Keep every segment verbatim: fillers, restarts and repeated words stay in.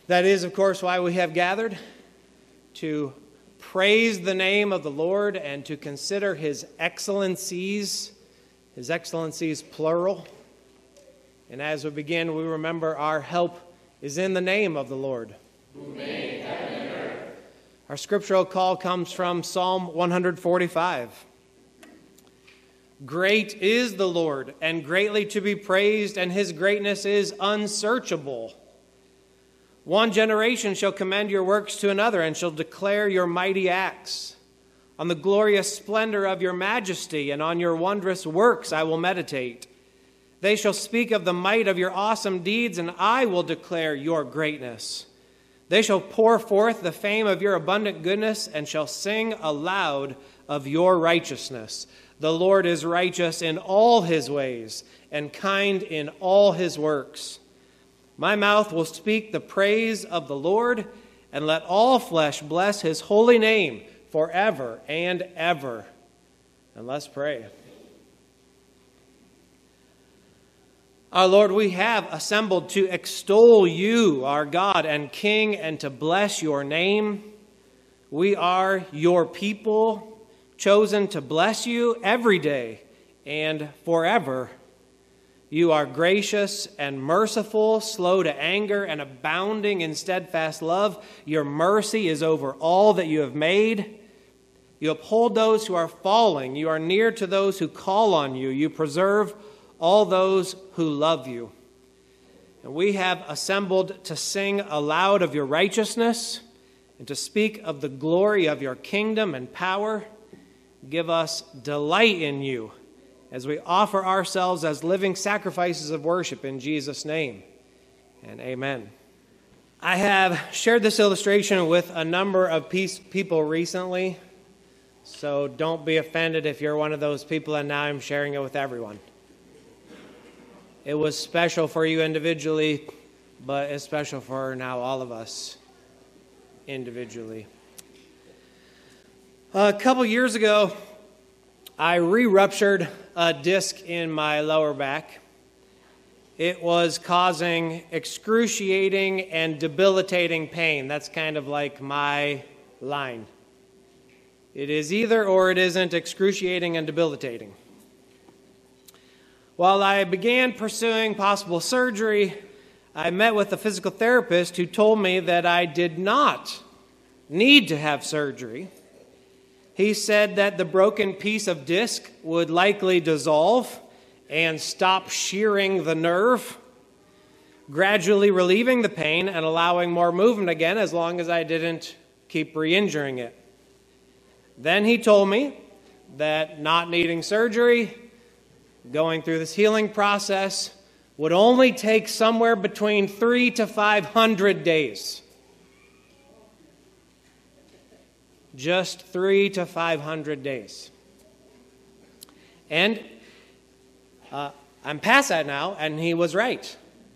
That is, of course, why we have gathered, to praise the name of the Lord and to consider his excellencies, his excellencies plural. And as we begin, we remember our help is in the name of the Lord, who made heaven and earth. Our scriptural call comes from Psalm one forty-five. Great is the Lord, and greatly to be praised, and his greatness is unsearchable. One generation shall commend your works to another, and shall declare your mighty acts. On the glorious splendor of your majesty, and on your wondrous works I will meditate. They shall speak of the might of your awesome deeds, and I will declare your greatness. They shall pour forth the fame of your abundant goodness, and shall sing aloud of your righteousness. The Lord is righteous in all his ways, and kind in all his works. My mouth will speak the praise of the Lord, and let all flesh bless his holy name forever and ever. And let's pray. Our Lord, we have assembled to extol you, our God and King, and to bless your name. We are your people, chosen to bless you every day and forever. You are gracious and merciful, slow to anger, and abounding in steadfast love. Your mercy is over all that you have made. You uphold those who are falling. You are near to those who call on you. You preserve all those who love you. And we have assembled to sing aloud of your righteousness and to speak of the glory of your kingdom and power. Give us delight in you as we offer ourselves as living sacrifices of worship in Jesus' name. And amen. I have shared this illustration with a number of people recently, so don't be offended if you're one of those people, and now I'm sharing it with everyone. It was special for you individually, but it's special for now all of us individually. A couple years ago, I re-ruptured a disc in my lower back. It was causing excruciating and debilitating pain. That's kind of like my line. It is either or it isn't excruciating and debilitating. While I began pursuing possible surgery, I met with a physical therapist who told me that I did not need to have surgery. He said that the broken piece of disc would likely dissolve and stop shearing the nerve, gradually relieving the pain and allowing more movement again as long as I didn't keep re-injuring it. Then he told me that not needing surgery, going through this healing process, would only take somewhere between three to five hundred days. Just three to five hundred days. And uh, I'm past that now, and he was right.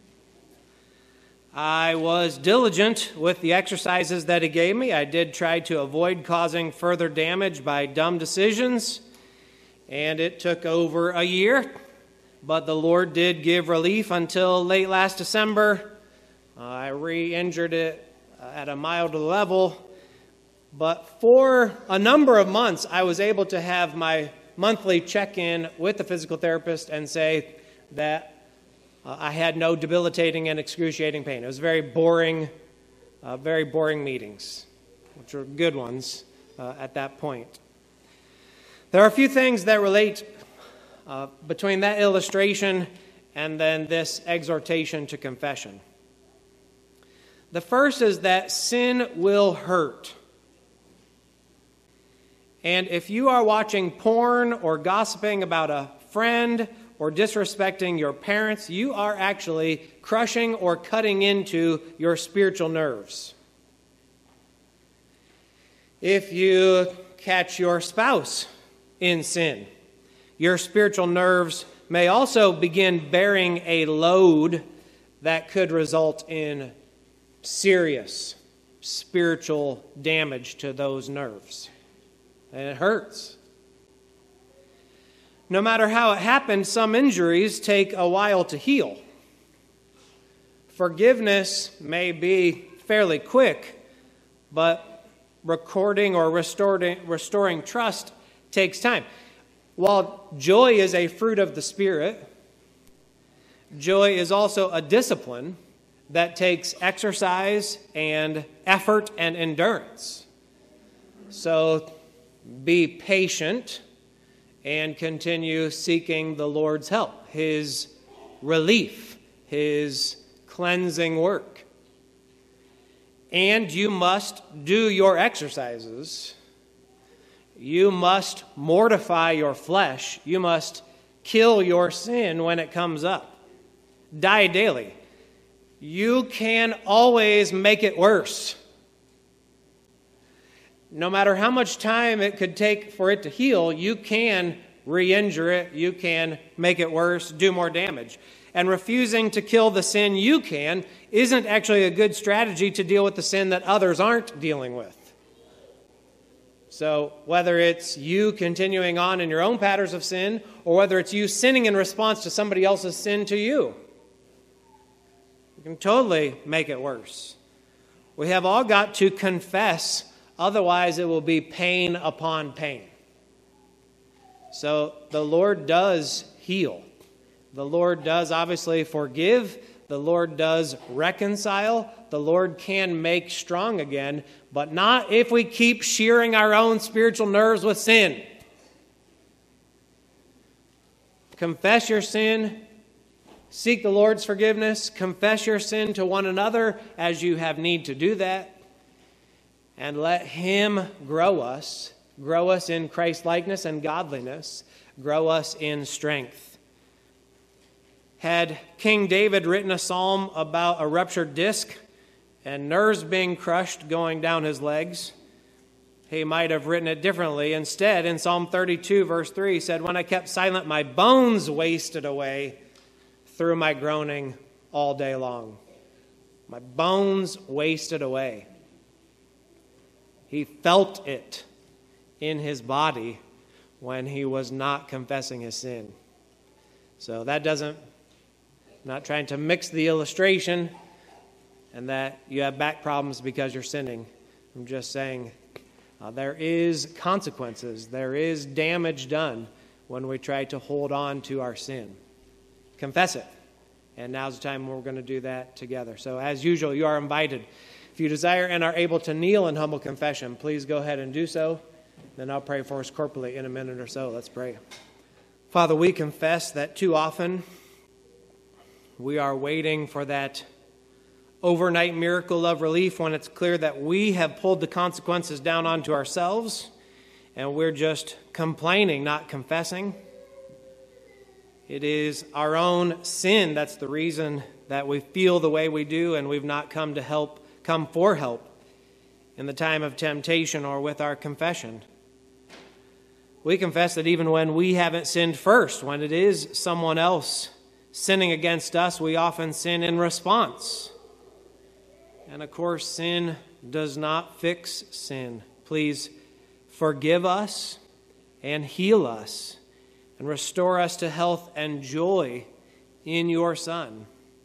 I was diligent with the exercises that he gave me. I did try to avoid causing further damage by dumb decisions, and it took over a year, but the Lord did give relief until late last December. Uh, I re-injured it at a mild level. But for a number of months, I was able to have my monthly check-in with the physical therapist and say that uh, I had no debilitating and excruciating pain. It was very boring, uh, very boring meetings, which were good ones uh, at that point. There are a few things that relate uh, between that illustration and then this exhortation to confession. The first is that sin will hurt. And if you are watching porn or gossiping about a friend or disrespecting your parents, you are actually crushing or cutting into your spiritual nerves. If you catch your spouse in sin, your spiritual nerves may also begin bearing a load that could result in serious spiritual damage to those nerves. And it hurts. No matter how it happened, some injuries take a while to heal. Forgiveness may be fairly quick, but recording or restoring, restoring trust takes time. While joy is a fruit of the Spirit, joy is also a discipline that takes exercise and effort and endurance. So be patient and continue seeking the Lord's help, His relief, His cleansing work. And you must do your exercises. You must mortify your flesh. You must kill your sin when it comes up. Die daily. You can always make it worse. No matter how much time it could take for it to heal, you can re-injure it, you can make it worse, do more damage. And refusing to kill the sin you can isn't actually a good strategy to deal with the sin that others aren't dealing with. So whether it's you continuing on in your own patterns of sin, or whether it's you sinning in response to somebody else's sin to you, you can totally make it worse. We have all got to confess. Otherwise, it will be pain upon pain. So the Lord does heal. The Lord does obviously forgive. The Lord does reconcile. The Lord can make strong again, but not if we keep shearing our own spiritual nerves with sin. Confess your sin. Seek the Lord's forgiveness. Confess your sin to one another as you have need to do that. And let Him grow us, grow us in Christ-likeness and godliness, grow us in strength. Had King David written a psalm about a ruptured disc and nerves being crushed going down his legs, he might have written it differently. Instead, in Psalm thirty-two, verse three, he said, "When I kept silent, my bones wasted away through my groaning all day long." My bones wasted away. He felt it in his body when he was not confessing his sin. So that doesn't, I'm not trying to mix the illustration and that you have back problems because you're sinning. I'm just saying uh, there is consequences. There is damage done when we try to hold on to our sin. Confess it. And now's the time we're going to do that together. So as usual, you are invited. If you desire and are able to kneel in humble confession, please go ahead and do so. Then I'll pray for us corporately in a minute or so. Let's pray. Father, we confess that too often we are waiting for that overnight miracle of relief when it's clear that we have pulled the consequences down onto ourselves and we're just complaining, not confessing. It is our own sin that's the reason that we feel the way we do, and we've not come to help come for help in the time of temptation or with our confession. We confess that even when we haven't sinned first, when it is someone else sinning against us, we often sin in response. And of course, sin does not fix sin. Please forgive us and heal us and restore us to health and joy in your Son.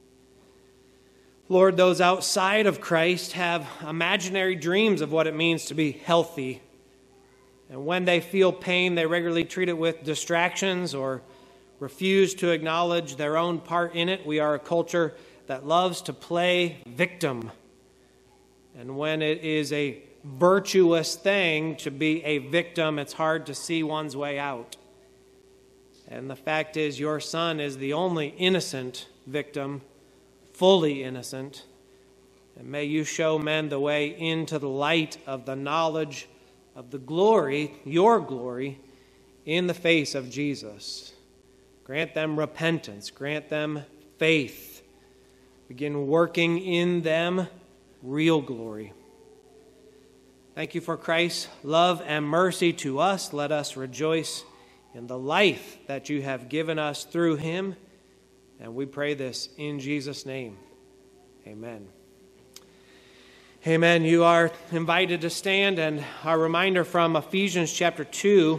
Lord, those outside of Christ have imaginary dreams of what it means to be healthy. And when they feel pain, they regularly treat it with distractions or refuse to acknowledge their own part in it. We are a culture that loves to play victim. And when it is a virtuous thing to be a victim, it's hard to see one's way out. And the fact is, your Son is the only innocent victim, fully innocent. And may you show men the way into the light of the knowledge of the glory, your glory, in the face of Jesus. Grant them repentance. Grant them faith. Begin working in them real glory. Thank you for Christ's love and mercy to us. Let us rejoice in the life that you have given us through him. And we pray this in Jesus' name. Amen. Amen. You are invited to stand, and our reminder from Ephesians chapter two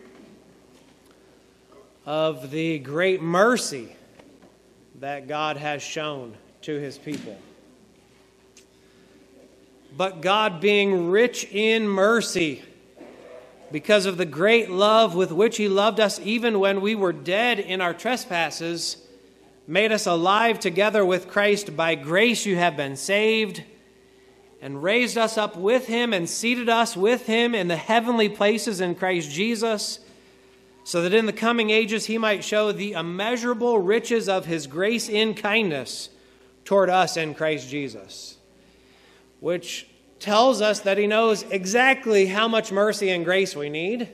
of the great mercy that God has shown to his people. But God, being rich in mercy, because of the great love with which he loved us, even when we were dead in our trespasses, made us alive together with Christ. By grace you have been saved, and raised us up with him and seated us with him in the heavenly places in Christ Jesus, so that in the coming ages he might show the immeasurable riches of his grace in kindness toward us in Christ Jesus. Which tells us that he knows exactly how much mercy and grace we need.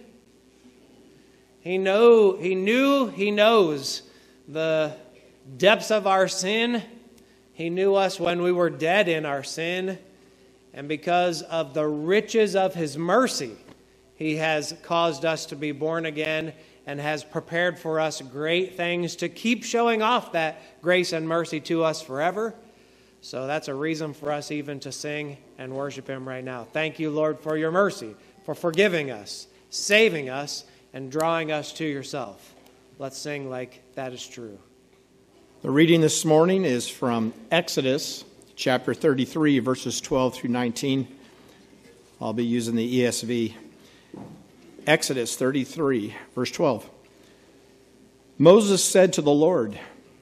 He know, he knew, he knows the depths of our sin. He knew us when we were dead in our sin. And because of the riches of his mercy, he has caused us to be born again and has prepared for us great things to keep showing off that grace and mercy to us forever. So that's a reason for us even to sing and worship him right now. Thank you, Lord, for your mercy, for forgiving us, saving us, and drawing us to yourself. Let's sing like that is true. The reading this morning is from Exodus chapter thirty-three, verses twelve through nineteen. I'll be using the E S V. Exodus thirty-three, verse twelve. Moses said to the Lord,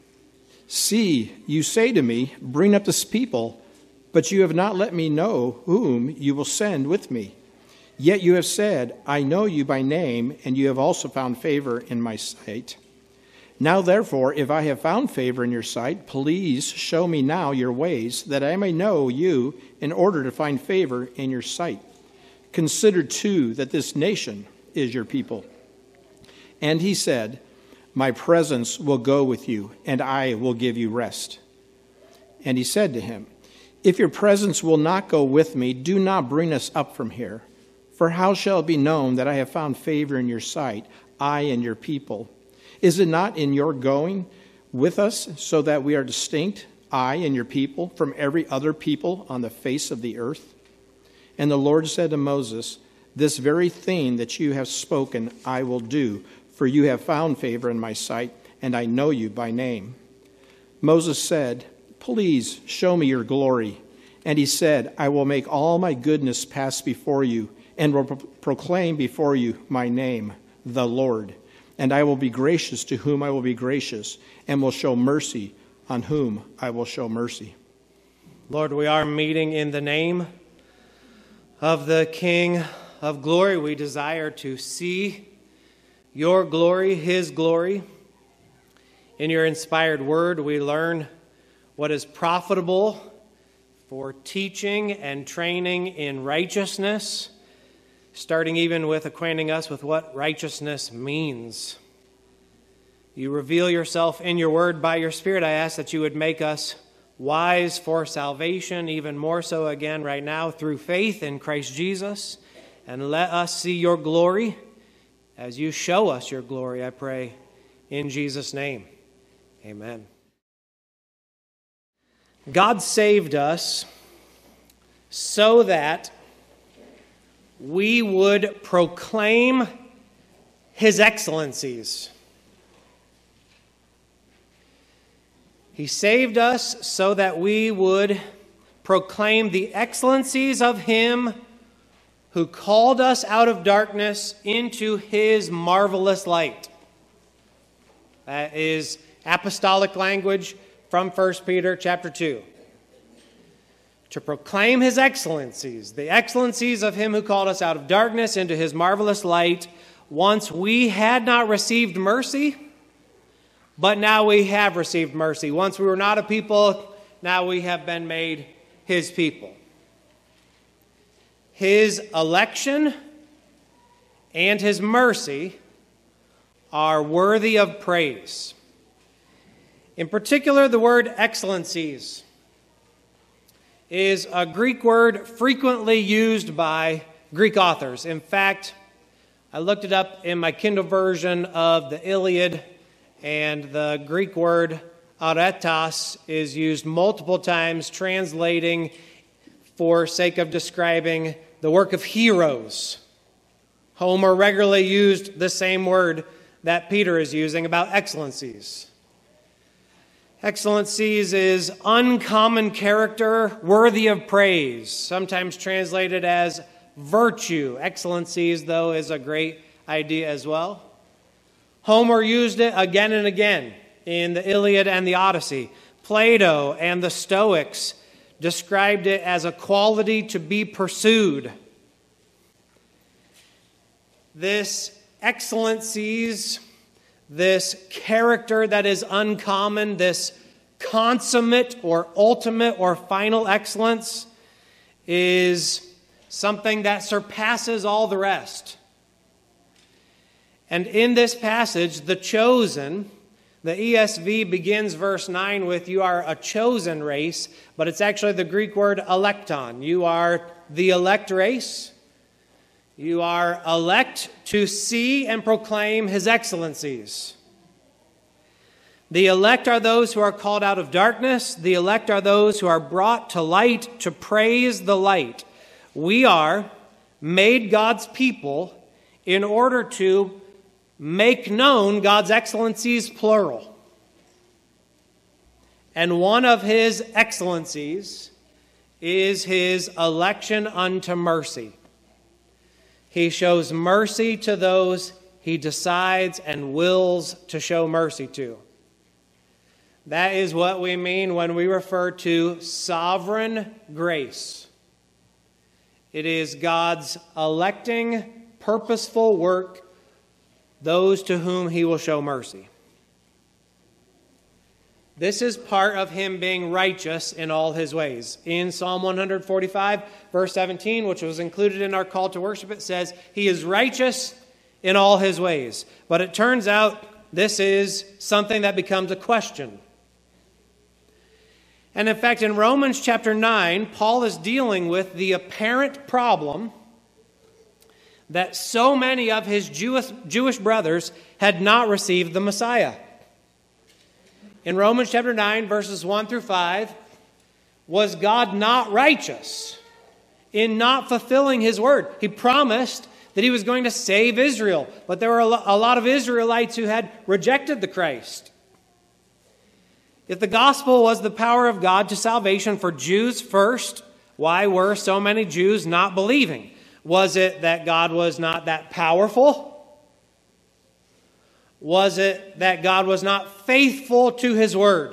"See, you say to me, bring up this people, but you have not let me know whom you will send with me. Yet you have said, I know you by name, and you have also found favor in my sight. Now therefore, if I have found favor in your sight, please show me now your ways, that I may know you in order to find favor in your sight. Consider too that this nation is your people." And he said, "My presence will go with you, and I will give you rest." And he said to him, "If your presence will not go with me, do not bring us up from here. For how shall it be known that I have found favor in your sight, I and your people? Is it not in your going with us, so that we are distinct, I and your people, from every other people on the face of the earth?" And the Lord said to Moses, "This very thing that you have spoken I will do, for you have found favor in my sight, and I know you by name." Moses said, "Please show me your glory." And he said, "I will make all my goodness pass before you, and will pro- proclaim before you my name, the Lord. And I will be gracious to whom I will be gracious, and will show mercy on whom I will show mercy." Lord, we are meeting in the name of the King of glory. We desire to see your glory, his glory. In your inspired word, we learn what is profitable for teaching and training in righteousness, starting even with acquainting us with what righteousness means. You reveal yourself in your word by your Spirit. I ask that you would make us wise for salvation, even more so again right now through faith in Christ Jesus. And let us see your glory as you show us your glory, I pray, in Jesus' name. Amen. God saved us so that we would proclaim his excellencies. He saved us so that we would proclaim the excellencies of him who called us out of darkness into his marvelous light. That is apostolic language from First Peter chapter two. To proclaim his excellencies, the excellencies of him who called us out of darkness into his marvelous light, once we had not received mercy, but now we have received mercy. Once we were not a people, now we have been made his people. His election and his mercy are worthy of praise. In particular, the word excellencies is a Greek word frequently used by Greek authors. In fact, I looked it up in my Kindle version of the Iliad, and the Greek word aretas is used multiple times, translating for sake of describing the work of heroes. Homer regularly used the same word that Peter is using about excellencies. Excellencies is uncommon character, worthy of praise, sometimes translated as virtue. Excellencies, though, is a great idea as well. Homer used it again and again in the Iliad and the Odyssey. Plato and the Stoics described it as a quality to be pursued. This excellencies, this character that is uncommon, this consummate or ultimate or final excellence is something that surpasses all the rest. And in this passage, the chosen, the E S V begins verse nine with, you are a chosen race, but it's actually the Greek word electon. You are the elect race. You are elect to see and proclaim his excellencies. The elect are those who are called out of darkness. The elect are those who are brought to light to praise the light. We are made God's people in order to make known God's excellencies, plural. And one of his excellencies is his election unto mercy. He shows mercy to those he decides and wills to show mercy to. That is what we mean when we refer to sovereign grace. It is God's electing, purposeful work, those to whom he will show mercy. This is part of him being righteous in all his ways. In Psalm one forty-five, verse seventeen, which was included in our call to worship, it says, he is righteous in all his ways. But it turns out this is something that becomes a question. And in fact, in Romans chapter nine, Paul is dealing with the apparent problem that so many of his Jewish, Jewish brothers had not received the Messiah. In Romans chapter nine, verses one through five, was God not righteous in not fulfilling his word? He promised that he was going to save Israel, but there were a lot of Israelites who had rejected the Christ. If the gospel was the power of God to salvation for Jews first, why were so many Jews not believing? Was it that God was not that powerful? Was it that God was not faithful to his word?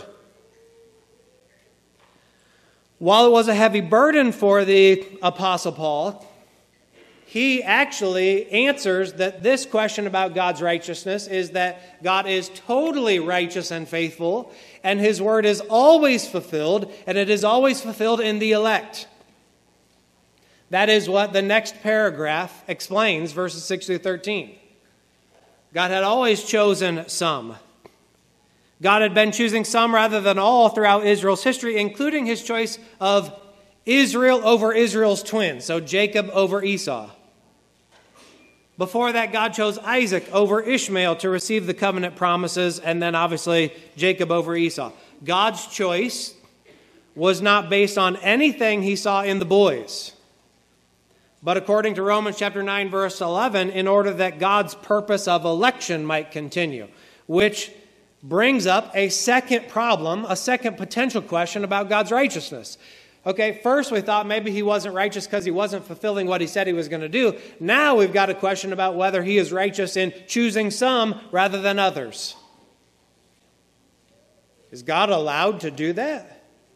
While it was a heavy burden for the Apostle Paul, he actually answers that this question about God's righteousness is that God is totally righteous and faithful, and his word is always fulfilled, and it is always fulfilled in the elect. That is what the next paragraph explains, verses six through thirteen. God had always chosen some. God had been choosing some rather than all throughout Israel's history, including his choice of Israel over Israel's twin, so Jacob over Esau. Before that, God chose Isaac over Ishmael to receive the covenant promises, and then obviously Jacob over Esau. God's choice was not based on anything he saw in the boys, but according to Romans chapter nine, verse eleven, in order that God's purpose of election might continue, which brings up a second problem, a second potential question about God's righteousness. Okay, first we thought maybe he wasn't righteous because he wasn't fulfilling what he said he was going to do. Now we've got a question about whether he is righteous in choosing some rather than others. Is God allowed to do that?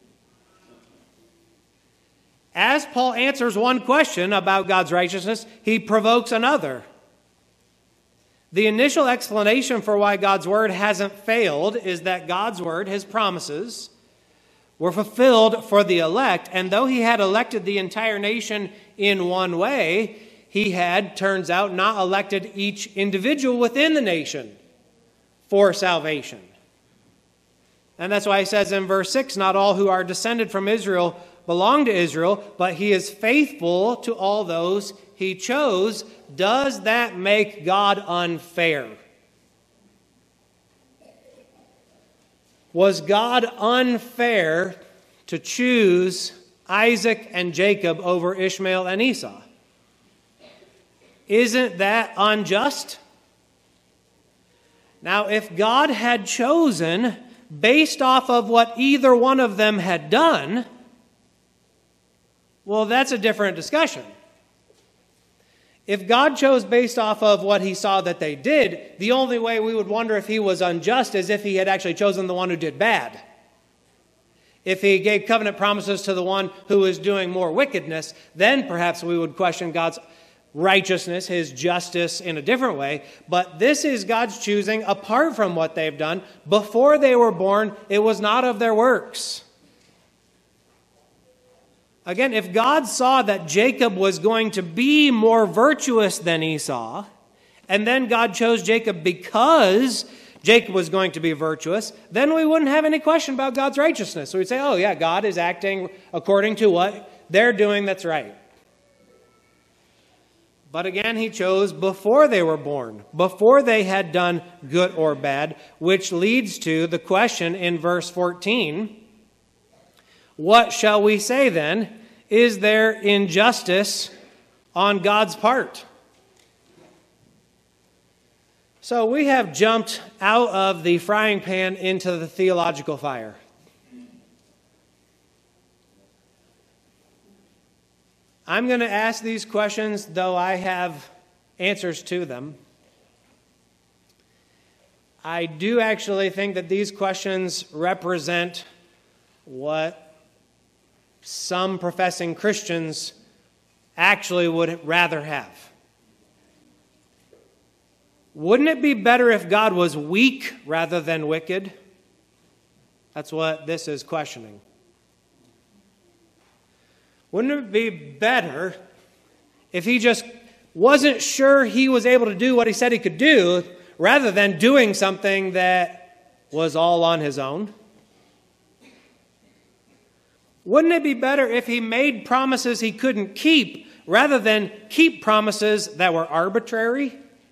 As Paul answers one question about God's righteousness, he provokes another. The initial explanation for why God's word hasn't failed is that God's word, his promises, were fulfilled for the elect. And though he had elected the entire nation in one way, he had, turns out, not elected each individual within the nation for salvation. And that's why he says in verse six, not all who are descended from Israel belong to Israel, but he is faithful to all those he chose. Does that make God unfair? Was God unfair to choose Isaac and Jacob over Ishmael and Esau? Isn't that unjust? Now, if God had chosen based off of what either one of them had done, well, that's a different discussion. If God chose based off of what he saw that they did, the only way we would wonder if he was unjust is if he had actually chosen the one who did bad. If he gave covenant promises to the one who was doing more wickedness, then perhaps we would question God's righteousness, his justice in a different way. But this is God's choosing apart from what they've done. Before they were born, it was not of their works. Again, if God saw that Jacob was going to be more virtuous than Esau, and then God chose Jacob because Jacob was going to be virtuous, then we wouldn't have any question about God's righteousness. So we'd say, oh yeah, God is acting according to what they're doing that's right. But again, he chose before they were born, before they had done good or bad, which leads to the question in verse fourteen. What shall we say then? Is there injustice on God's part? So we have jumped out of the frying pan into the theological fire. I'm going to ask these questions, though I have answers to them. I do actually think that these questions represent what some professing Christians actually would rather have. Wouldn't it be better if God was weak rather than wicked? That's what this is questioning. Wouldn't it be better if he just wasn't sure he was able to do what he said he could do, rather than doing something that was all on his own? Wouldn't it be better if he made promises he couldn't keep, rather than keep promises that were arbitrary?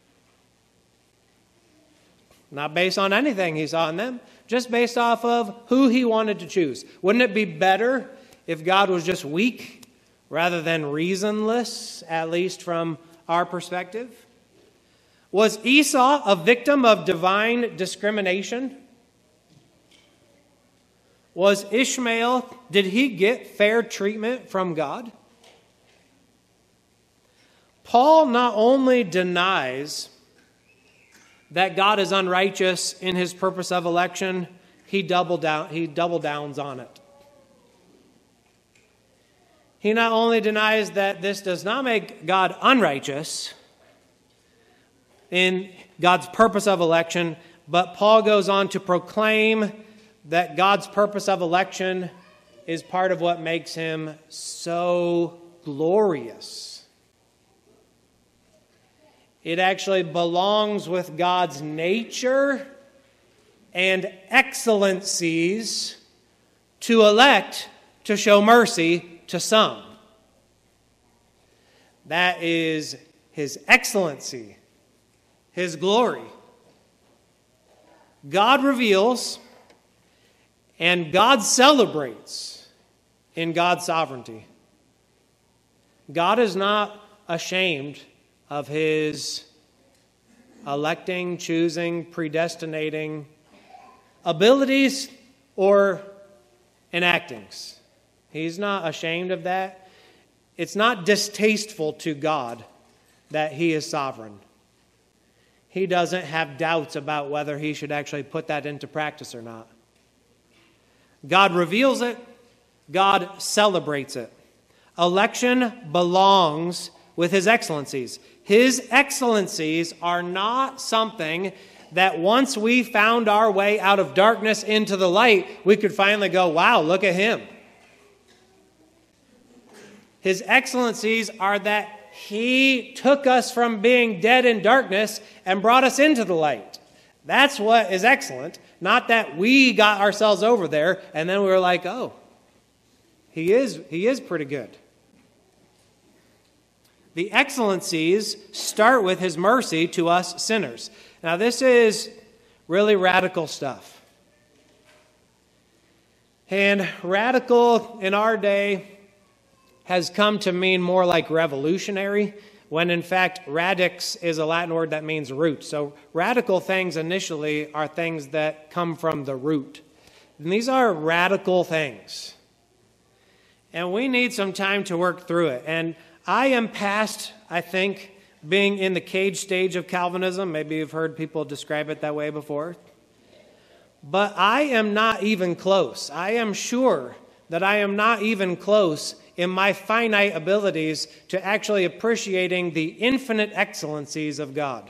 Not based on anything he saw in them, just based off of who he wanted to choose. Wouldn't it be better if God was just weak rather than reasonless, at least from our perspective? Was Esau a victim of divine discrimination? Was Ishmael, did he get fair treatment from God? Paul not only denies that God is unrighteous in his purpose of election, he double down, he double downs on it. He not only denies that this does not make God unrighteous in God's purpose of election, but Paul goes on to proclaim that God's purpose of election is part of what makes him so glorious. It actually belongs with God's nature and excellencies to elect to show mercy to some. That is his excellency, his glory. God reveals and God celebrates in God's sovereignty. God is not ashamed of his electing, choosing, predestinating abilities or enactings. He's not ashamed of that. It's not distasteful to God that he is sovereign. He doesn't have doubts about whether he should actually put that into practice or not. God reveals it. God celebrates it. Election belongs with his excellencies. His excellencies are not something that once we found our way out of darkness into the light, we could finally go, wow, look at him. His excellencies are that he took us from being dead in darkness and brought us into the light. That's what is excellent. Not that we got ourselves over there and then we were like, oh, he is, he is pretty good. The excellencies start with his mercy to us sinners. Now, this is really radical stuff. And radical in our day has come to mean more like revolutionary, when in fact radix is a Latin word that means root. So radical things initially are things that come from the root. And these are radical things. And we need some time to work through it. And I am past, I think, being in the cage stage of Calvinism. Maybe you've heard people describe it that way before. But I am not even close. I am sure that I am not even close in my finite abilities to actually appreciating the infinite excellencies of God.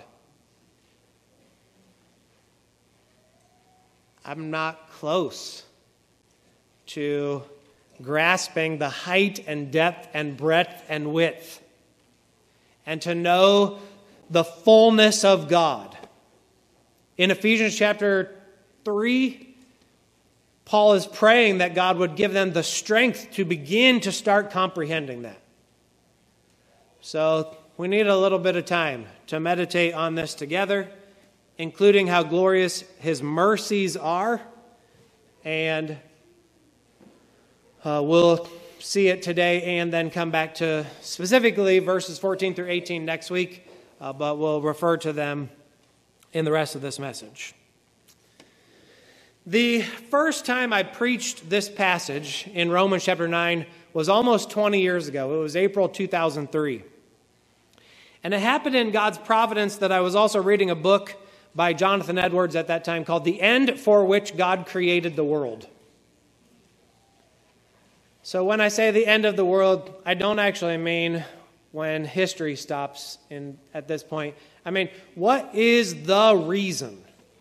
I'm not close to grasping the height and depth and breadth and width, and to know the fullness of God. In Ephesians chapter three, Paul is praying that God would give them the strength to begin to start comprehending that. So we need a little bit of time to meditate on this together, including how glorious his mercies are, and uh, we'll see it today and then come back to specifically verses fourteen through eighteen next week, uh, but we'll refer to them in the rest of this message. The first time I preached this passage in Romans chapter nine was almost twenty years ago. It was April two thousand three. And it happened in God's providence that I was also reading a book by Jonathan Edwards at that time called The End for Which God Created the World. So when I say the end of the world, I don't actually mean when history stops in, at this point. I mean, what is the reason?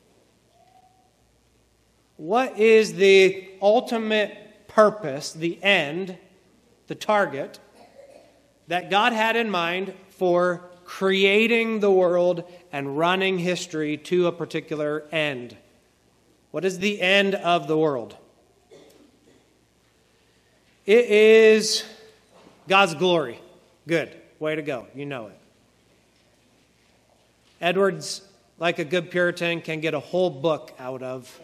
What is the ultimate purpose, the end, the target that God had in mind for creating the world and running history to a particular end? What is the end of the world? It is God's glory. Good. Way to go. You know it. Edwards, like a good Puritan, can get a whole book out of.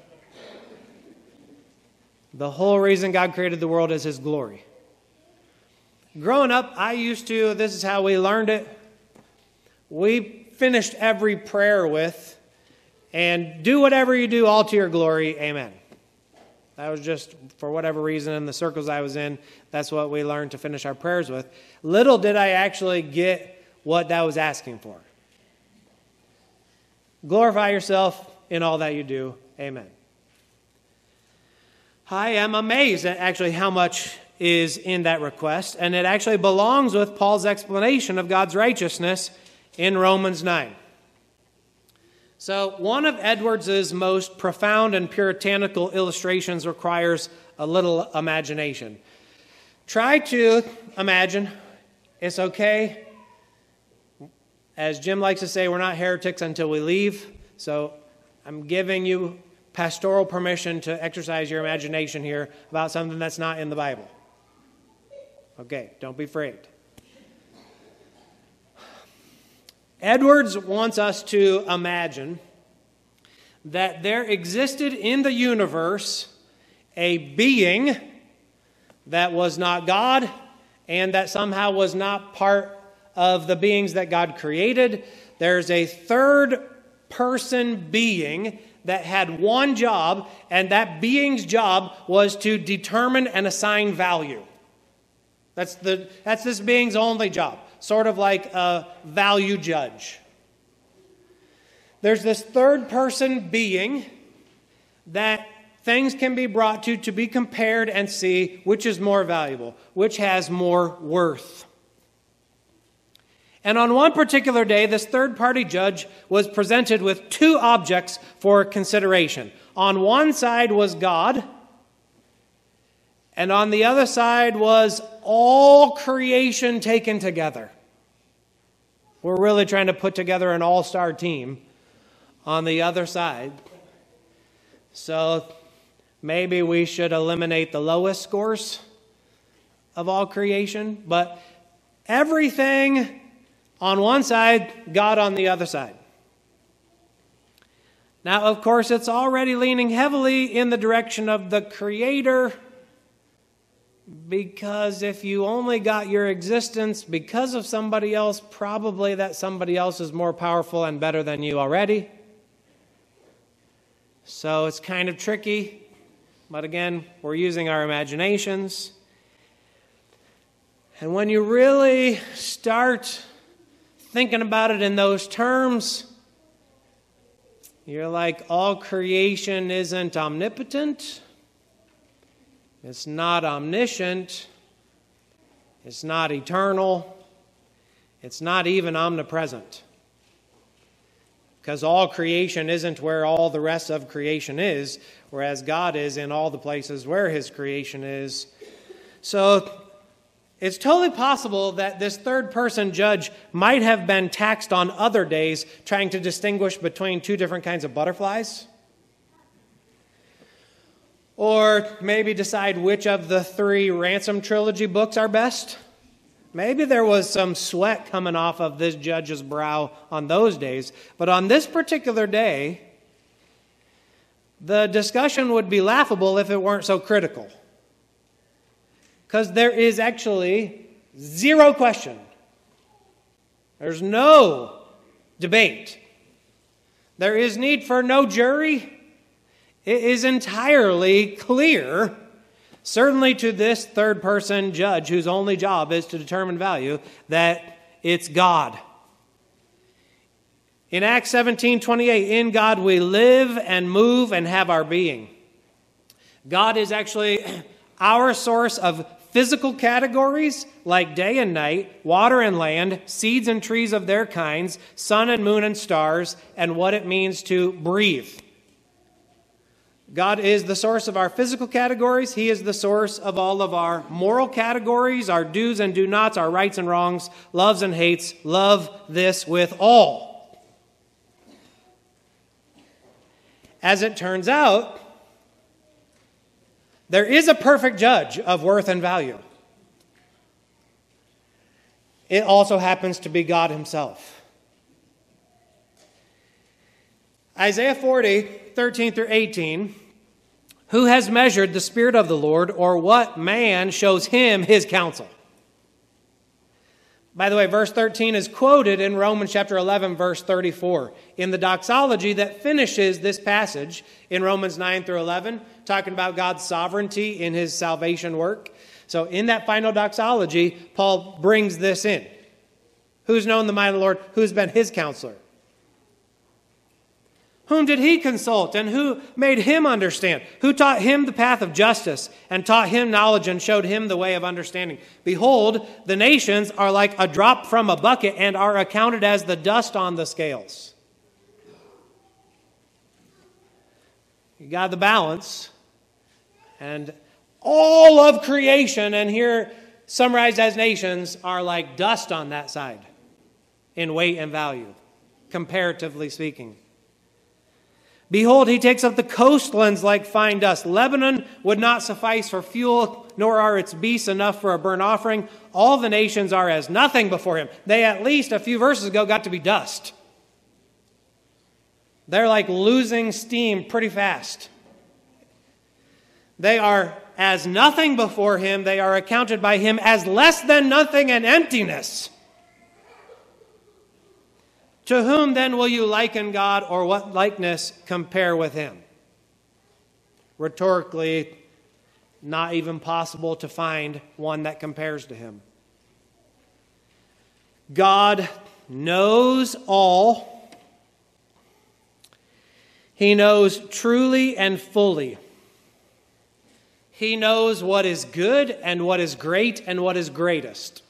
The whole reason God created the world is his glory. Growing up, I used to, this is how we learned it. We finished every prayer with, and do whatever you do, all to your glory, amen. That was just, for whatever reason, in the circles I was in, that's what we learned to finish our prayers with. Little did I actually get what that was asking for. Glorify yourself in all that you do, amen. I am amazed at actually how much is in that request, and it actually belongs with Paul's explanation of God's righteousness in Romans nine. So one of Edwards's most profound and puritanical illustrations requires a little imagination. Try to imagine, it's okay. As Jim likes to say, we're not heretics until we leave. So I'm giving you pastoral permission to exercise your imagination here about something that's not in the Bible. Okay, don't be afraid. Edwards wants us to imagine that there existed in the universe a being that was not God and that somehow was not part of the beings that God created. There's a third person being that had one job, and that being's job was to determine and assign value. That's the that's this being's only job. Sort of like a value judge. There's this third person being that things can be brought to to be compared and see which is more valuable, which has more worth. And on one particular day, this third party judge was presented with two objects for consideration. On one side was God, and on the other side was all creation taken together. We're really trying to put together an all-star team on the other side. So maybe we should eliminate the lowest scores of all creation. But everything on one side, God on the other side. Now, of course, it's already leaning heavily in the direction of the Creator, because if you only got your existence because of somebody else, probably that somebody else is more powerful and better than you already. So it's kind of tricky. but again, we're using our imaginations. And when you really start thinking about it in those terms, you're like, all creation isn't omnipotent. It's not omniscient. It's not eternal. It's not even omnipresent. Because all creation isn't where all the rest of creation is, whereas God is in all the places where His creation is. So it's totally possible that this third-person judge might have been taxed on other days trying to distinguish between two different kinds of butterflies. Or maybe decide which of the three Ransom trilogy books are best. Maybe there was some sweat coming off of this judge's brow on those days. But on this particular day, the discussion would be laughable if it weren't so critical. Because there is actually zero question. There's no debate. There is need for no jury. It is entirely clear, certainly to this third-person judge whose only job is to determine value, that it's God. In Acts seventeen twenty-eight, in God we live and move and have our being. God is actually our source of physical categories like day and night, water and land, seeds and trees of their kinds, sun and moon and stars, and what it means to breathe. God is the source of our physical categories. He is the source of all of our moral categories, our do's and do nots, our rights and wrongs, loves and hates. Love this with all. As it turns out, there is a perfect judge of worth and value. It also happens to be God Himself. Isaiah forty, thirteen through eighteen. Who has measured the Spirit of the Lord, or what man shows Him His counsel? By the way, verse thirteen is quoted in Romans chapter eleven, verse thirty-four. In the doxology that finishes this passage in Romans nine through eleven, talking about God's sovereignty in His salvation work. So in that final doxology, Paul brings this in. Who's known the mind of the Lord? Who's been His counselor? Whom did He consult, and who made Him understand? Who taught Him the path of justice, and taught Him knowledge, and showed Him the way of understanding? Behold, the nations are like a drop from a bucket, and are accounted as the dust on the scales. You got the balance. And all of creation, and here summarized as nations, are like dust on that side in weight and value, comparatively speaking. Behold, He takes up the coastlands like fine dust. Lebanon would not suffice for fuel, nor are its beasts enough for a burnt offering. All the nations are as nothing before Him. They at least a few verses ago got to be dust. They're like losing steam pretty fast. They are as nothing before Him. They are accounted by Him as less than nothing and emptiness. To whom then will you liken God, or what likeness compare with Him? Rhetorically, not even possible to find one that compares to Him. God knows all. He knows truly and fully. He knows what is good and what is great and what is greatest.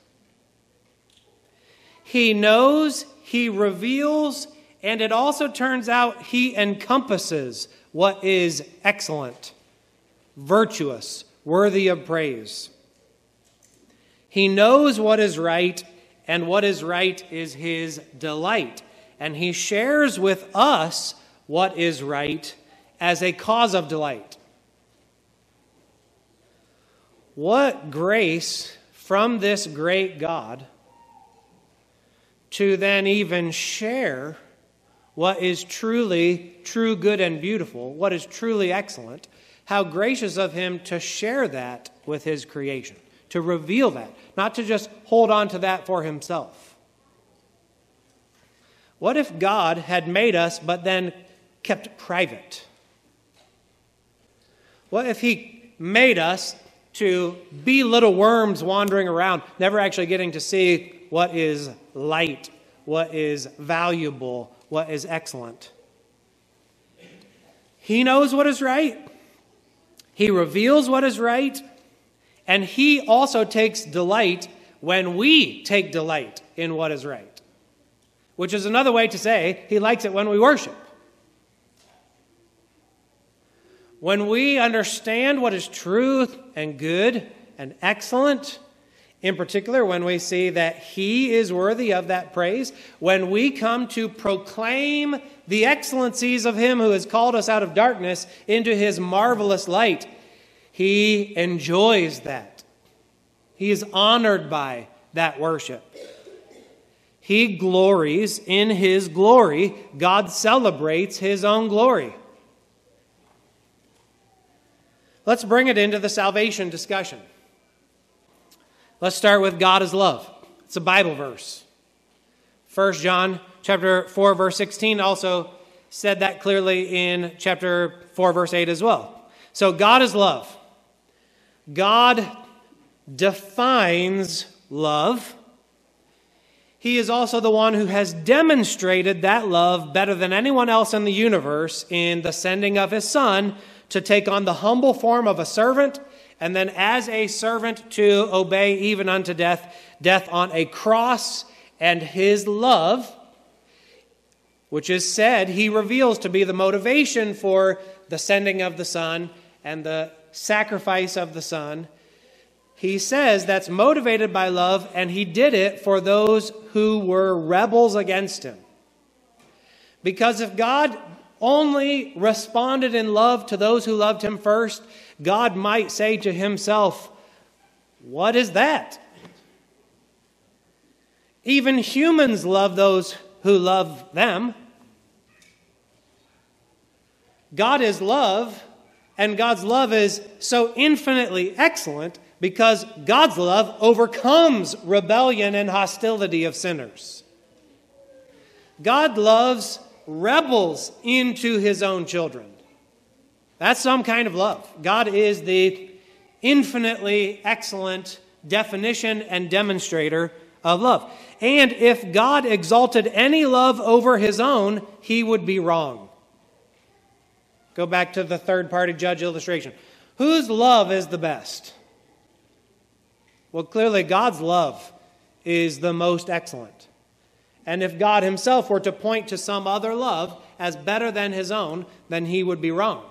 He knows, He reveals, and it also turns out He encompasses what is excellent, virtuous, worthy of praise. He knows what is right, and what is right is His delight. And He shares with us what is right as a cause of delight. What grace from this great God to then even share what is truly true, good, and beautiful, what is truly excellent. How gracious of Him to share that with His creation, to reveal that, not to just hold on to that for Himself. What if God had made us but then kept private? What if he made us to be little worms wandering around, never actually getting to see what is light, what is valuable, what is excellent? He knows what is right. He reveals what is right. And he also takes delight when we take delight in what is right, which is another way to say he likes it when we worship. When we understand what is truth and good and excellent, in particular when we see that he is worthy of that praise, when we come to proclaim the excellencies of him who has called us out of darkness into his marvelous light, he enjoys that. He is honored by that worship. He glories in his glory. God celebrates his own glory. Let's bring it into the salvation discussion. Let's start with God is love. It's a Bible verse. First John chapter four, verse sixteen also said that clearly in chapter four, verse eight as well. So God is love. God defines love. He is also the one who has demonstrated that love better than anyone else in the universe in the sending of his Son to take on the humble form of a servant, and then as a servant to obey even unto death, death on a cross, and his love, which is said he reveals to be the motivation for the sending of the Son and the sacrifice of the Son. He says that's motivated by love, and he did it for those who were rebels against him. Because if God only responded in love to those who loved him first, God might say to himself, what is that? Even humans love those who love them. God is love, and God's love is so infinitely excellent because God's love overcomes rebellion and hostility of sinners. God loves rebels into his own children. That's some kind of love. God is the infinitely excellent definition and demonstrator of love. And if God exalted any love over his own, he would be wrong. Go back to the third-party judge illustration. Whose love is the best? Well, clearly God's love is the most excellent. And if God himself were to point to some other love as better than his own, then he would be wrong.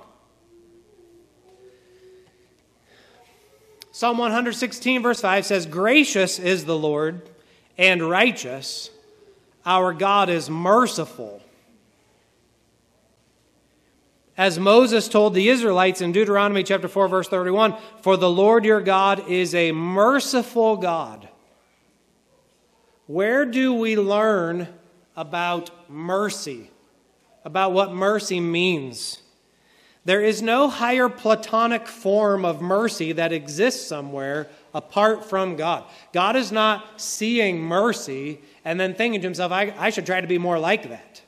Psalm one sixteen verse five says, gracious is the Lord and righteous. Our God is merciful. As Moses told the Israelites in Deuteronomy chapter four verse thirty-one, for the Lord your God is a merciful God. Where do we learn about mercy, about what mercy means? There is no higher platonic form of mercy that exists somewhere apart from God. God is not seeing mercy and then thinking to himself, I, I should try to be more like that.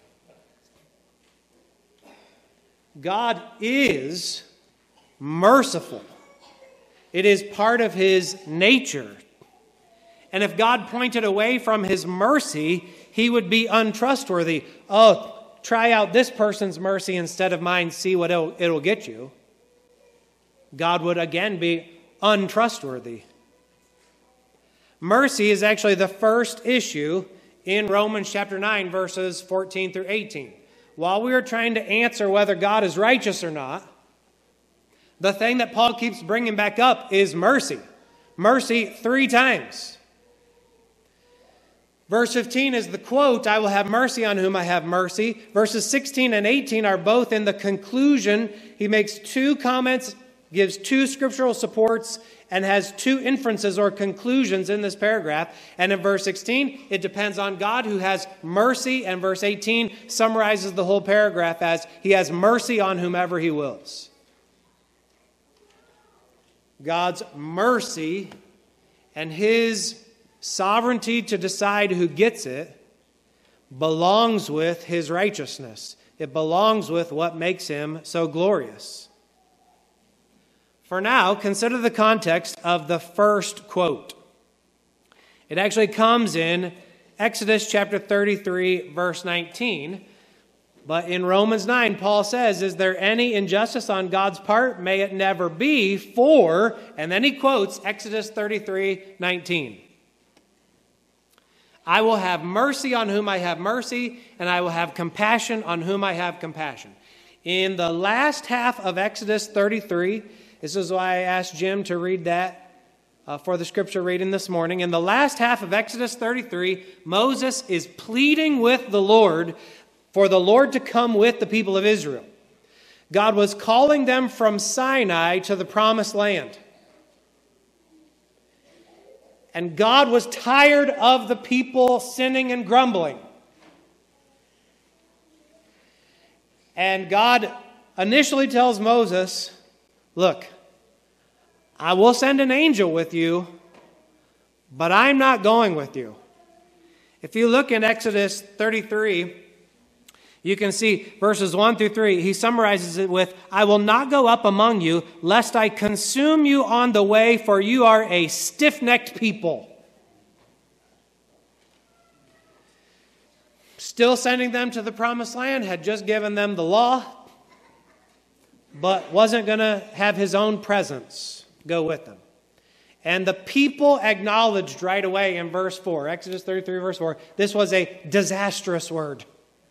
God is merciful. It is part of his nature. And if God pointed away from his mercy, he would be untrustworthy. Oh, try out this person's mercy instead of mine, see what it'll, it'll get you. God would again be untrustworthy. Mercy is actually the first issue in Romans chapter nine, verses fourteen through eighteen. While we are trying to answer whether God is righteous or not, the thing that Paul keeps bringing back up is mercy. Mercy three times. Verse fifteen is the quote, I will have mercy on whom I have mercy. Verses sixteen and eighteen are both in the conclusion. He makes two comments, gives two scriptural supports, and has two inferences or conclusions in this paragraph. And in verse sixteen, it depends on God who has mercy. And verse eighteen summarizes the whole paragraph as he has mercy on whomever he wills. God's mercy and his sovereignty to decide who gets it belongs with his righteousness. It belongs with what makes him so glorious. For now, consider the context of the first quote. It actually comes in Exodus chapter thirty-three, verse nineteen. But in Romans nine, Paul says, is there any injustice on God's part? May it never be, for, and then he quotes Exodus thirty-three, nineteen. I will have mercy on whom I have mercy, and I will have compassion on whom I have compassion. In the last half of Exodus thirty-three, this is why I asked Jim to read that uh, for the scripture reading this morning. In the last half of Exodus thirty-three, Moses is pleading with the Lord for the Lord to come with the people of Israel. God was calling them from Sinai to the promised land. And God was tired of the people sinning and grumbling. And God initially tells Moses, look, I will send an angel with you, but I'm not going with you. If you look in Exodus thirty-three, you can see verses one through three. He summarizes it with, I will not go up among you, lest I consume you on the way, for you are a stiff-necked people. Still sending them to the promised land, had just given them the law, but wasn't going to have his own presence go with them. And the people acknowledged right away in verse four, Exodus thirty-three, verse four, this was a disastrous word.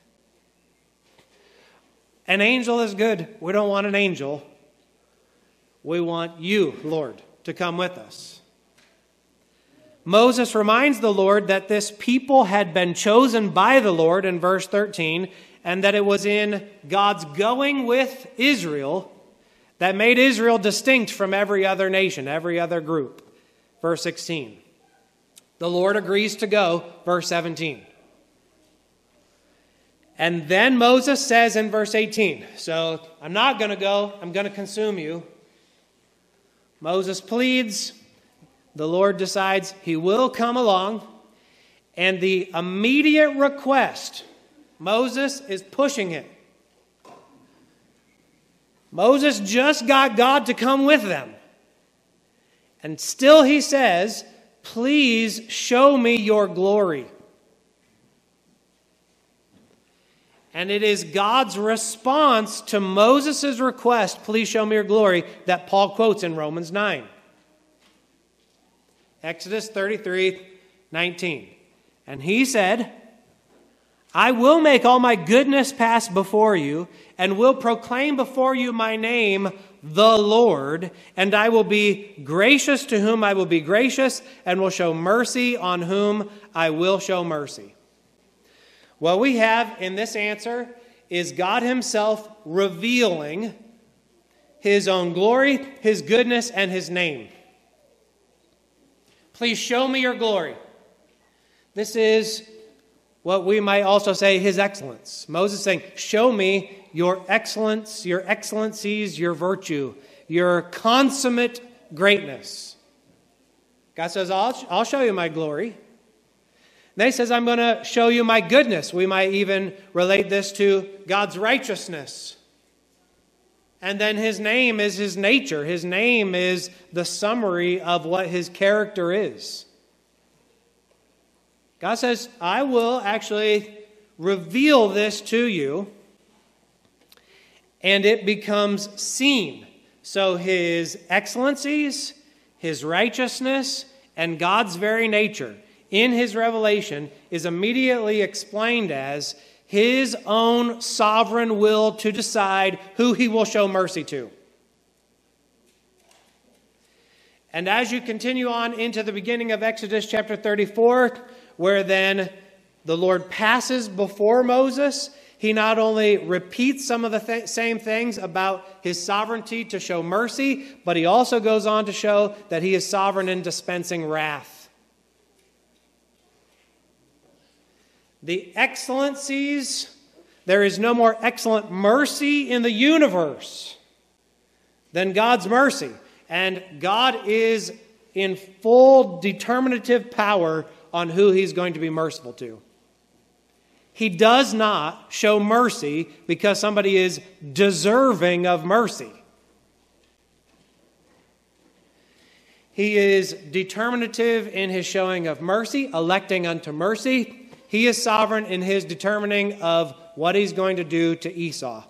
An angel is good. We don't want an angel. We want you, Lord, to come with us. Moses reminds the Lord that this people had been chosen by the Lord in verse thirteen, and that it was in God's going with Israel that made Israel distinct from every other nation, every other group. Verse sixteen. The Lord agrees to go. Verse seventeen. And then Moses says in verse eighteen, so I'm not going to go, I'm going to consume you. Moses pleads. The Lord decides he will come along. And the immediate request, Moses is pushing it. Moses just got God to come with them. And still he says, please show me your glory. And it is God's response to Moses' request, please show me your glory, that Paul quotes in Romans nine. Exodus thirty-three, nineteen. And he said, I will make all my goodness pass before you, and will proclaim before you my name, the Lord, and I will be gracious to whom I will be gracious, and will show mercy on whom I will show mercy. What we have in this answer is God himself revealing his own glory, his goodness, and his name. Please show me your glory. This is what we might also say his excellence. Moses saying, show me your excellence, your excellencies, your virtue, your consummate greatness. God says, I'll, I'll show you my glory. Then he says, I'm going to show you my goodness. We might even relate this to God's righteousness. And then his name is his nature. His name is the summary of what his character is. God says, I will actually reveal this to you, and it becomes seen. So his excellencies, his righteousness, and God's very nature in his revelation is immediately explained as his own sovereign will to decide who he will show mercy to. And as you continue on into the beginning of Exodus chapter thirty-four, where then the Lord passes before Moses, he not only repeats some of the th- same things about his sovereignty to show mercy, but he also goes on to show that he is sovereign in dispensing wrath. The excellencies, there is no more excellent mercy in the universe than God's mercy. And God is in full determinative power on who he's going to be merciful to. He does not show mercy because somebody is deserving of mercy. He is determinative in his showing of mercy, electing unto mercy. He is sovereign in his determining of what he's going to do to Esau,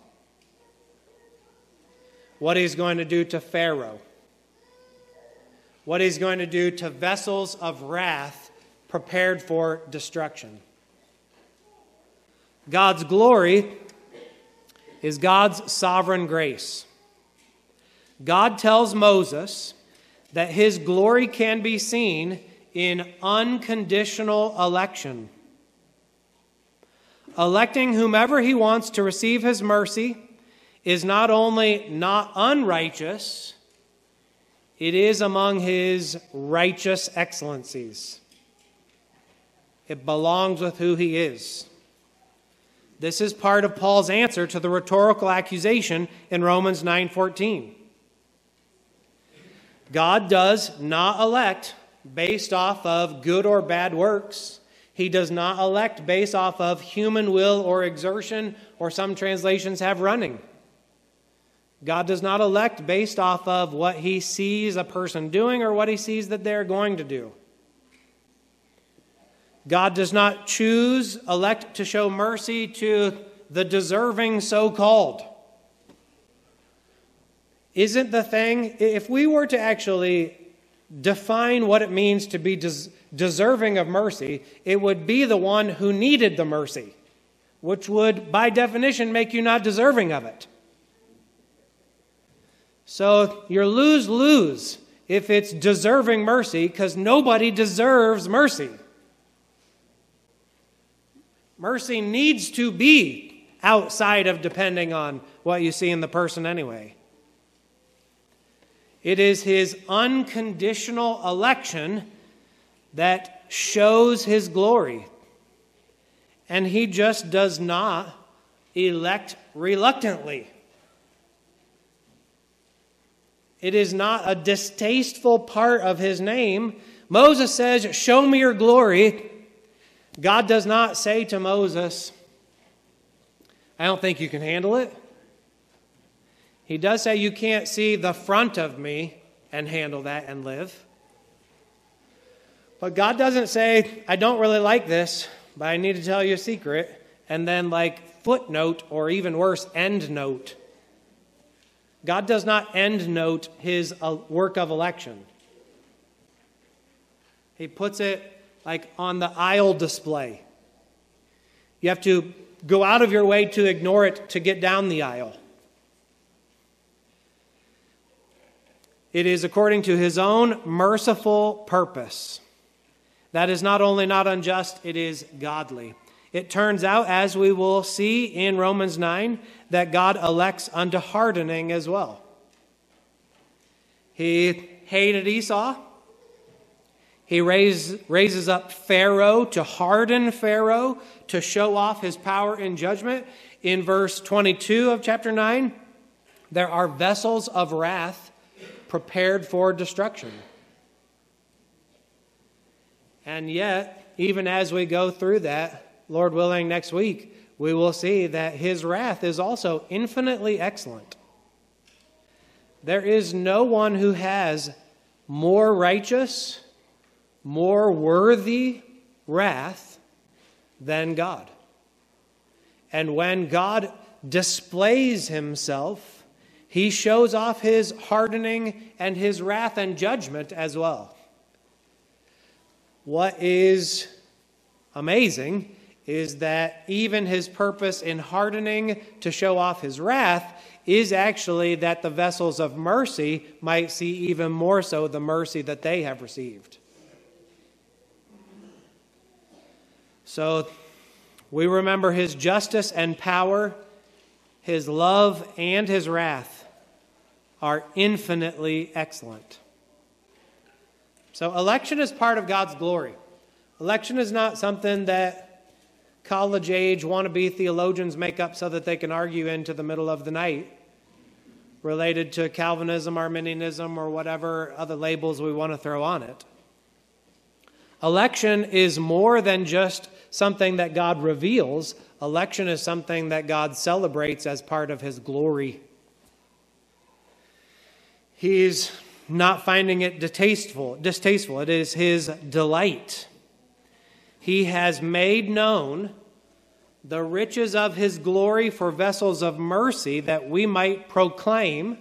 what he's going to do to Pharaoh, what he's going to do to vessels of wrath prepared for destruction. God's glory is God's sovereign grace. God tells Moses that his glory can be seen in unconditional election. Electing whomever he wants to receive his mercy is not only not unrighteous, it is among his righteous excellencies. It belongs with who he is. This is part of Paul's answer to the rhetorical accusation in Romans nine fourteen. God does not elect based off of good or bad works. He does not elect based off of human will or exertion, or some translations have running. God does not elect based off of what he sees a person doing or what he sees that they're going to do. God does not choose, elect to show mercy to the deserving so-called. Isn't the thing, if we were to actually define what it means to be des- deserving of mercy, it would be the one who needed the mercy, which would, by definition, make you not deserving of it. So you're lose-lose if it's deserving mercy, because nobody deserves mercy. Mercy needs to be outside of depending on what you see in the person anyway. It is his unconditional election that shows his glory. And he just does not elect reluctantly. It is not a distasteful part of his name. Moses says, "Show me your glory." God does not say to Moses, "I don't think you can handle it." He does say, "You can't see the front of me and handle that and live." But God doesn't say, "I don't really like this, but I need to tell you a secret," and then like footnote, or even worse, end note. God does not end note his work of election. He puts it like on the aisle display. You have to go out of your way to ignore it to get down the aisle. It is according to his own merciful purpose. That is not only not unjust, it is godly. It turns out, as we will see in Romans nine, that God elects unto hardening as well. He hated Esau. He raise, raises up Pharaoh to harden Pharaoh, to show off his power in judgment. In verse twenty-two of chapter nine, there are vessels of wrath prepared for destruction. And yet, even as we go through that, Lord willing, next week, we will see that his wrath is also infinitely excellent. There is no one who has more righteous, more worthy wrath than God. And when God displays himself, he shows off his hardening and his wrath and judgment as well. What is amazing is that even his purpose in hardening to show off his wrath is actually that the vessels of mercy might see even more so the mercy that they have received. So we remember his justice and power, his love and his wrath are infinitely excellent. So election is part of God's glory. Election is not something that college-age wannabe theologians make up so that they can argue into the middle of the night related to Calvinism, Arminianism, or whatever other labels we want to throw on it. Election is more than just something that God reveals. Election is something that God celebrates as part of his glory. He's not finding it distasteful. distasteful. It is his delight. He has made known the riches of his glory for vessels of mercy, that we might proclaim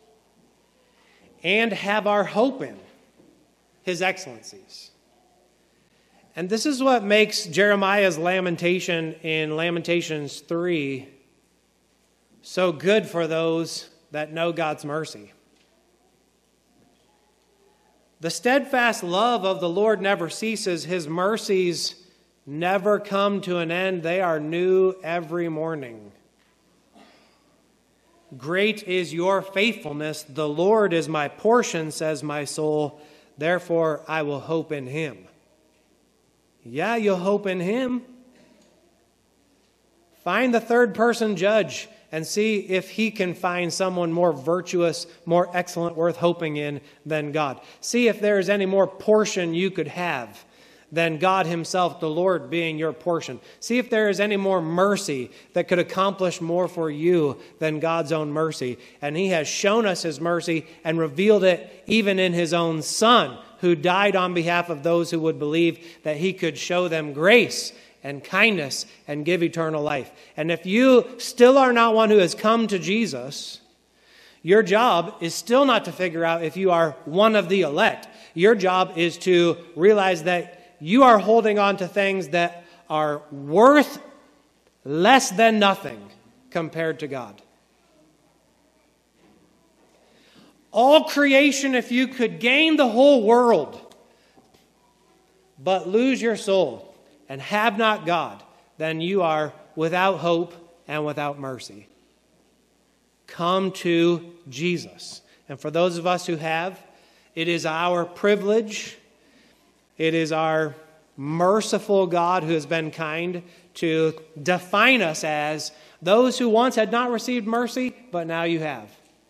and have our hope in his excellencies. And this is what makes Jeremiah's lamentation in Lamentations three so good for those that know God's mercy. The steadfast love of the Lord never ceases. His mercies never come to an end. They are new every morning. Great is your faithfulness. The Lord is my portion, says my soul. Therefore, I will hope in him. Yeah, you'll hope in him. Find the third person judge and see if he can find someone more virtuous, more excellent, worth hoping in than God. See if there is any more portion you could have than God himself, the Lord, being your portion. See if there is any more mercy that could accomplish more for you than God's own mercy. And he has shown us his mercy and revealed it even in his own Son, who died on behalf of those who would believe, that he could show them grace and kindness and give eternal life. And if you still are not one who has come to Jesus, your job is still not to figure out if you are one of the elect. Your job is to realize that you are holding on to things that are worth less than nothing compared to God. All creation, if you could gain the whole world, but lose your soul and have not God, then you are without hope and without mercy. Come to Jesus. And for those of us who have, it is our privilege, it is our merciful God who has been kind to define us as those who once had not received mercy, but now you have.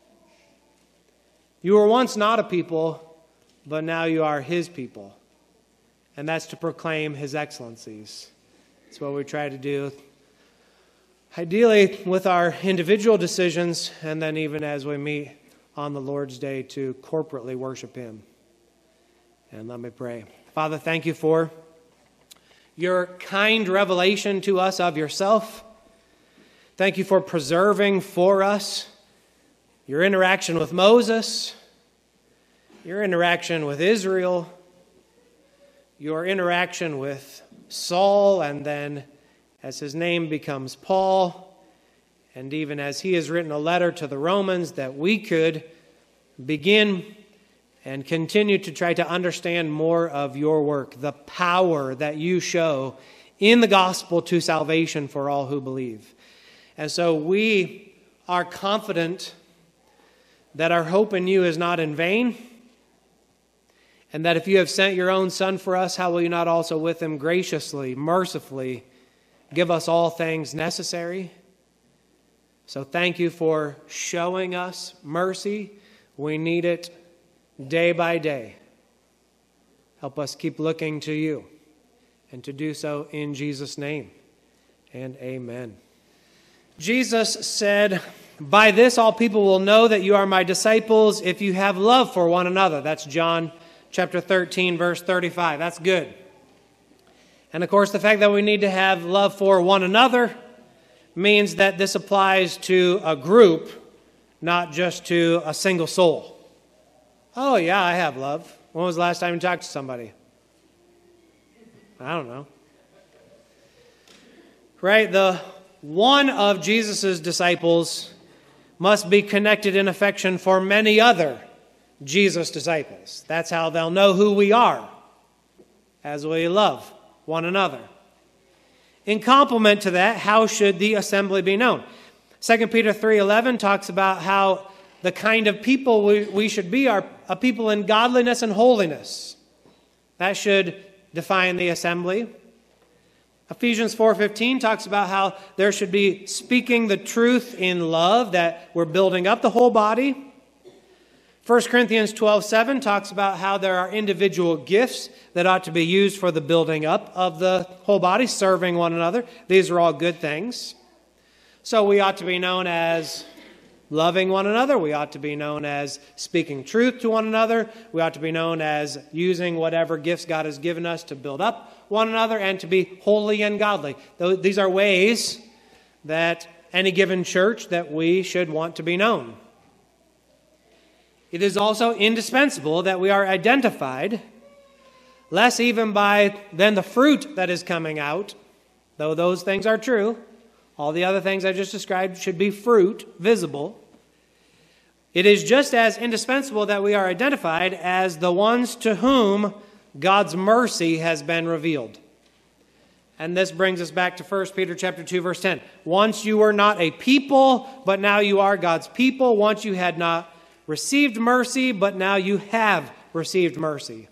You were once not a people, but now you are his people. And that's to proclaim his excellencies. That's what we try to do, ideally with our individual decisions, and then even as we meet on the Lord's Day to corporately worship him. And let me pray. Father, thank you for your kind revelation to us of yourself. Thank you for preserving for us your interaction with Moses, your interaction with Israel, your interaction with Saul, and then as his name becomes Paul, and even as he has written a letter to the Romans, that we could begin and continue to try to understand more of your work, the power that you show in the gospel to salvation for all who believe. And so we are confident that our hope in you is not in vain, and that if you have sent your own Son for us, how will you not also with him graciously, mercifully give us all things necessary? So thank you for showing us mercy. We need it day by day. Help us keep looking to you, and to do so in Jesus' name. And amen. Jesus said, "By this all people will know that you are my disciples, if you have love for one another." That's John chapter thirteen, verse thirty-five. That's good. And of course, the fact that we need to have love for one another means that this applies to a group, not just to a single soul. Oh, yeah, I have love. When was the last time you talked to somebody? I don't know. Right? The one of Jesus' disciples must be connected in affection for many other Jesus disciples. That's how they'll know who we are, as we love one another. In complement to that, how should the assembly be known? Second Peter three eleven talks about how the kind of people we, we should be are a people in godliness and holiness. That should define the assembly. Ephesians four fifteen talks about how there should be speaking the truth in love, that we're building up the whole body. First Corinthians twelve seven talks about how there are individual gifts that ought to be used for the building up of the whole body, serving one another. These are all good things. So we ought to be known as loving one another. We ought to be known as speaking truth to one another. We ought to be known as using whatever gifts God has given us to build up one another and to be holy and godly. These are ways that any given church that we should want to be known. It is also indispensable that we are identified, less even by than the fruit that is coming out, though those things are true. All the other things I just described should be fruit, visible. It is just as indispensable that we are identified as the ones to whom God's mercy has been revealed. And this brings us back to First Peter chapter two, verse ten. Once you were not a people, but now you are God's people. Once you had not received mercy, but now you have received mercy.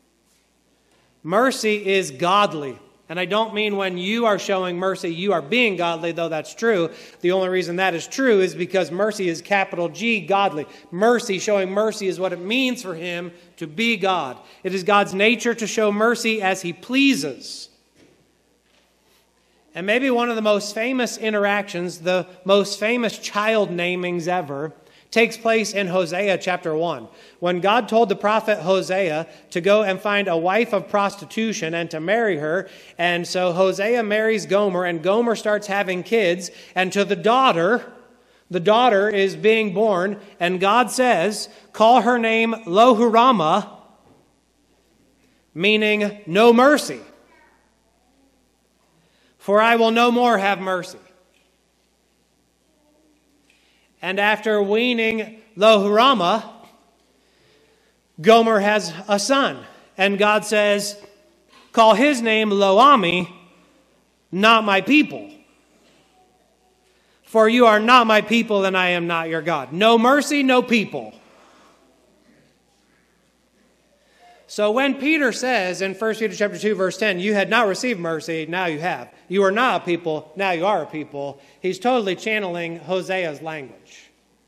Mercy is godly. And I don't mean when you are showing mercy, you are being godly, though that's true. The only reason that is true is because mercy is capital G, godly. Mercy, showing mercy, is what it means for him to be God. It is God's nature to show mercy as he pleases. And maybe one of the most famous interactions, the most famous child namings ever, takes place in Hosea chapter one. When God told the prophet Hosea to go and find a wife of prostitution and to marry her. And so Hosea marries Gomer, and Gomer starts having kids. And to the daughter, the daughter is being born, and God says, call her name Lo-Hurama, meaning no mercy. For I will no more have mercy. And after weaning Lo-Hurama, Gomer has a son. And God says, call his name Lo-Ami, not my people. For you are not my people, and I am not your God. No mercy, no people. So when Peter says in First Peter chapter two, verse ten, you had not received mercy, now you have. You are not a people, now you are a people. He's totally channeling Hosea's language.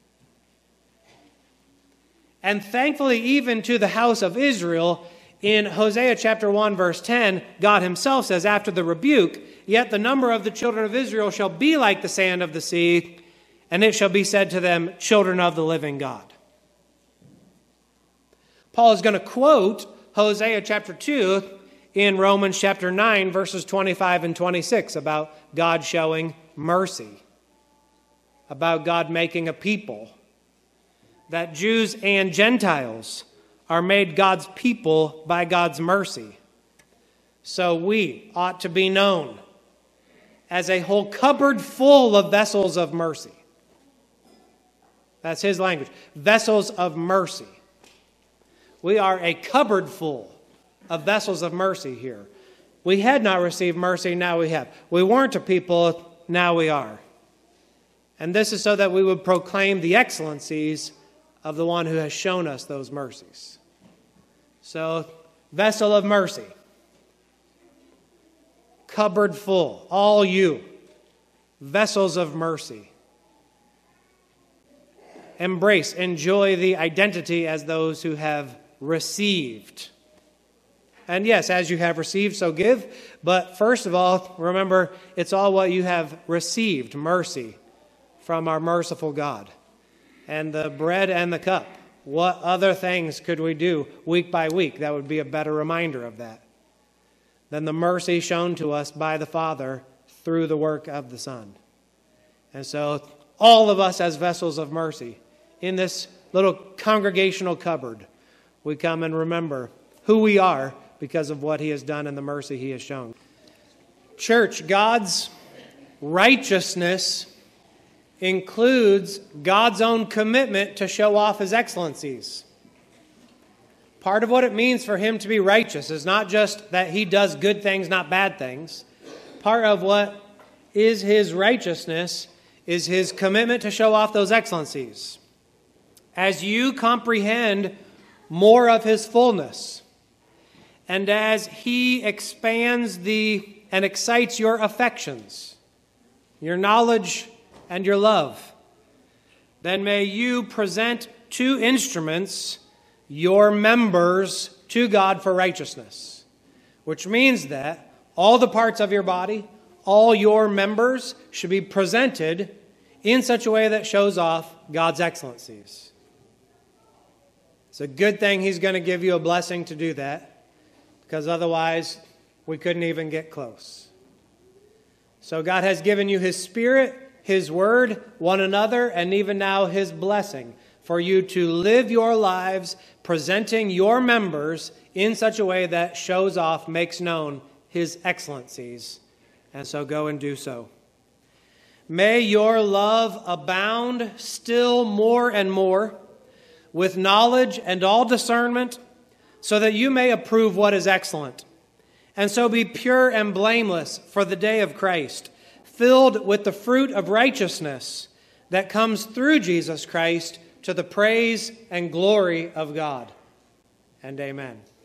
And thankfully, even to the house of Israel, in Hosea chapter one, verse ten, God himself says, after the rebuke, yet the number of the children of Israel shall be like the sand of the sea, and it shall be said to them, children of the living God. Paul is going to quote Hosea chapter two in Romans chapter nine, verses twenty-five and twenty-six, about God showing mercy, about God making a people, that Jews and Gentiles are made God's people by God's mercy. So we ought to be known as a whole cupboard full of vessels of mercy. That's his language. Vessels of mercy. We are a cupboard full of vessels of mercy here. We had not received mercy, now we have. We weren't a people, now we are. And this is so that we would proclaim the excellencies of the one who has shown us those mercies. So, vessel of mercy. Cupboard full. All you. Vessels of mercy. Embrace, enjoy the identity as those who have received. And yes, as you have received, so give. But first of all, remember, it's all what you have received, mercy, from our merciful God. And the bread and the cup. What other things could we do week by week that would be a better reminder of that than the mercy shown to us by the Father through the work of the Son? And so all of us as vessels of mercy in this little congregational cupboard, we come and remember who we are because of what he has done and the mercy he has shown. Church, God's righteousness includes God's own commitment to show off his excellencies. Part of what it means for him to be righteous is not just that he does good things, not bad things. Part of what is his righteousness is his commitment to show off those excellencies. As you comprehend more of his fullness, and as he expands the and excites your affections, your knowledge and your love, then may you present two instruments, your members, to God for righteousness. Which means that all the parts of your body, all your members should be presented in such a way that shows off God's excellencies. It's a good thing He's going to give you a blessing to do that, because otherwise we couldn't even get close. So God has given you His Spirit, His Word, one another, and even now His blessing for you to live your lives presenting your members in such a way that shows off, makes known His excellencies. And so go and do so. May your love abound still more and more with knowledge and all discernment, so that you may approve what is excellent, and so be pure and blameless for the day of Christ, filled with the fruit of righteousness that comes through Jesus Christ to the praise and glory of God. And amen.